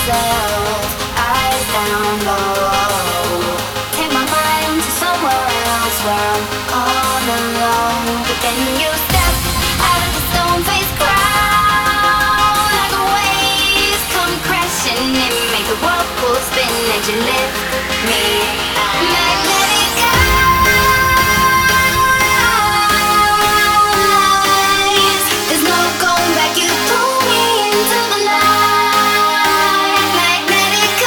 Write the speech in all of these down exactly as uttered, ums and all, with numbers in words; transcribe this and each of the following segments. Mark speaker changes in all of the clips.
Speaker 1: myself, eyes down low. Take my mind to somewhere else where I'm all alone. But then you step out of the stone-faced crowd, like the waves come crashing in, make the world go spin as you lift me up. Magnetic eyes, there's no going back. You pull me into the night. Magnetic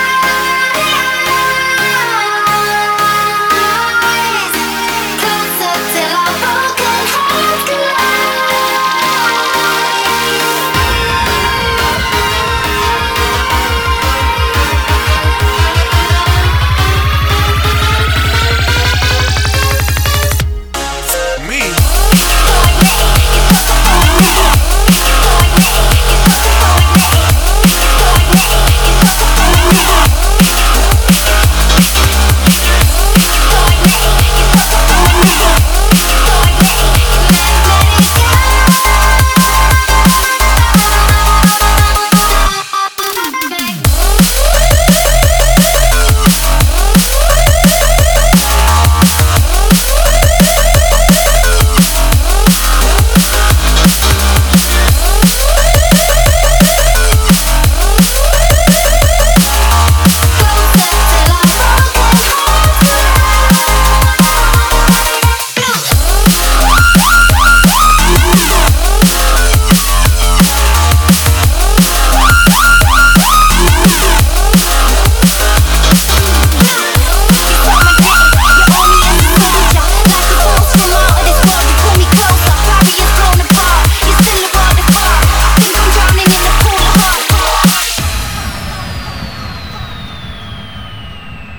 Speaker 1: eyes, closer till our broken hearts
Speaker 2: Me.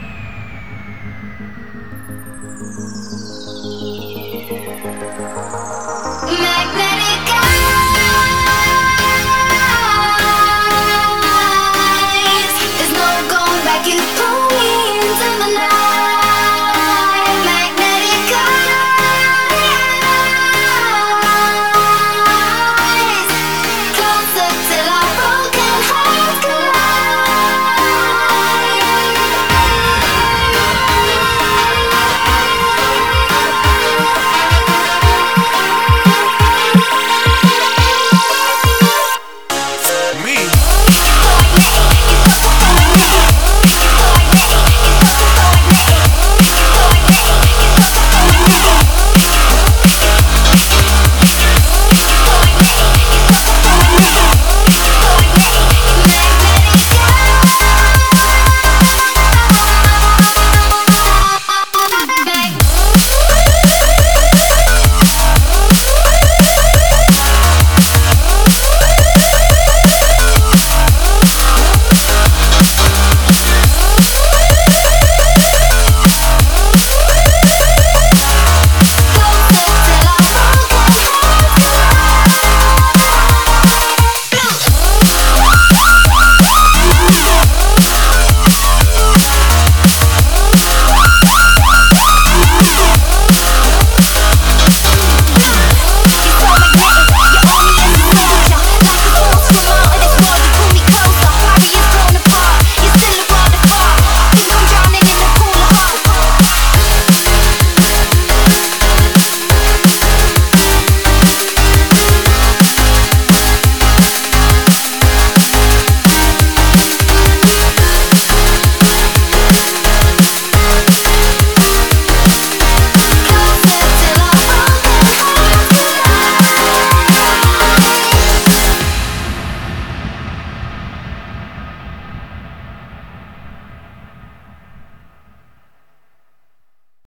Speaker 1: Thank